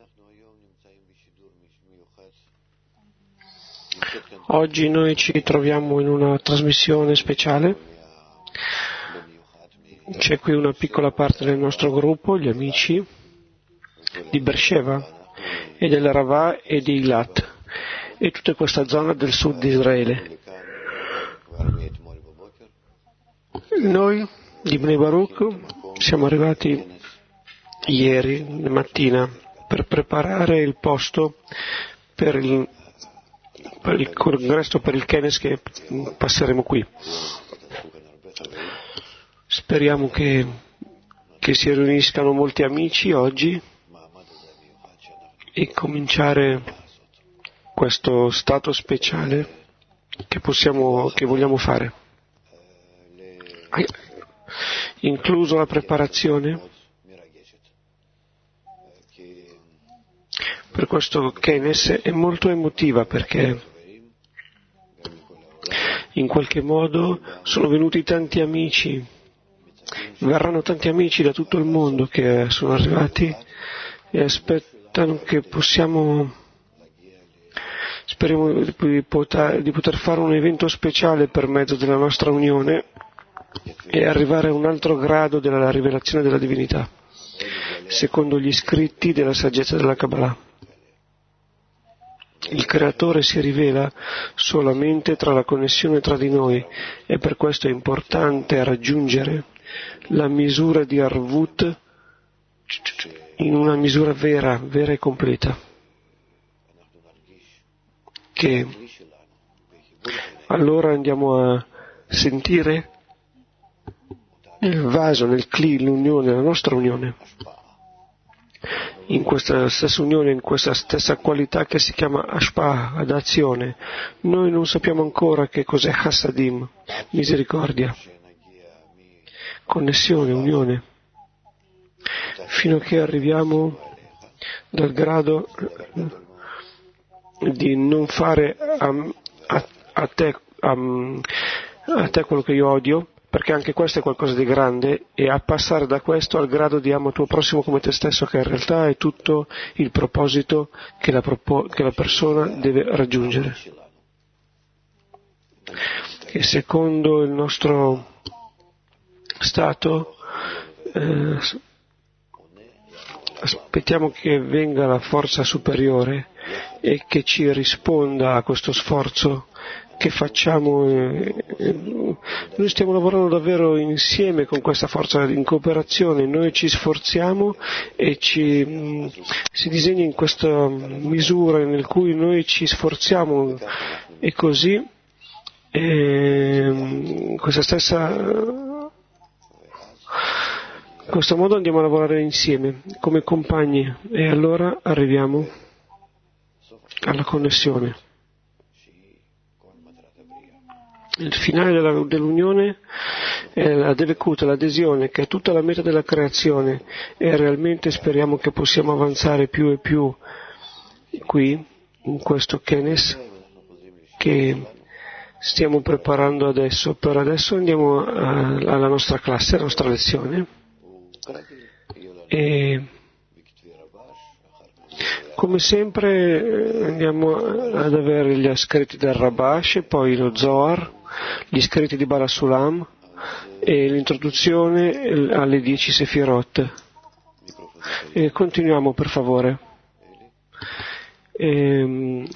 Oggi noi ci troviamo in una trasmissione speciale. C'è qui una piccola parte del nostro gruppo, gli amici di Beersheva e del Ravà e di Eilat e tutta questa zona del sud di Israele. Noi di Bnei Baruch siamo arrivati ieri mattina per preparare il posto per il congresso, per il Kenes che passeremo qui. Speriamo che si riuniscano molti amici oggi e cominciare questo stato speciale che vogliamo fare, incluso la preparazione per questo Kenes è molto emotiva, perché in qualche modo sono venuti tanti amici, verranno tanti amici da tutto il mondo che sono arrivati e aspettano che speriamo di poter fare un evento speciale per mezzo della nostra unione e arrivare a un altro grado della rivelazione della divinità, secondo gli scritti della saggezza della Kabbalah. Il Creatore si rivela solamente tra la connessione tra di noi e per questo è importante raggiungere la misura di Arvut in una misura vera e completa, che allora andiamo a sentire nel vaso, nel Kli, l'unione, la nostra unione, in questa stessa unione, in questa stessa qualità che si chiama Ashpah, ad azione. Noi non sappiamo ancora che cos'è Chassadim, misericordia, connessione, unione, fino a che arriviamo dal grado di non fare a te quello che io odio, perché anche questo è qualcosa di grande, e a passare da questo al grado di ama il tuo prossimo come te stesso, che in realtà è tutto il proposito che la persona deve raggiungere. E secondo il nostro stato aspettiamo che venga la forza superiore e che ci risponda a questo sforzo che facciamo. Noi stiamo lavorando davvero insieme con questa forza, in cooperazione. Noi ci sforziamo e si disegna in questa misura nel cui noi ci sforziamo, e così in questo modo andiamo a lavorare insieme come compagni, e allora arriviamo alla connessione. Il finale dell'unione è la Devekut, l'adesione, che è tutta la meta della creazione, e realmente speriamo che possiamo avanzare più e più qui, in questo Kenes che stiamo preparando adesso. Per adesso andiamo alla nostra classe, alla nostra lezione, e come sempre andiamo ad avere gli scritti del Rabash, e poi lo Zohar, gli scritti di Bala Sulam e l'introduzione alle 10 Sefirot. E continuiamo, per favore.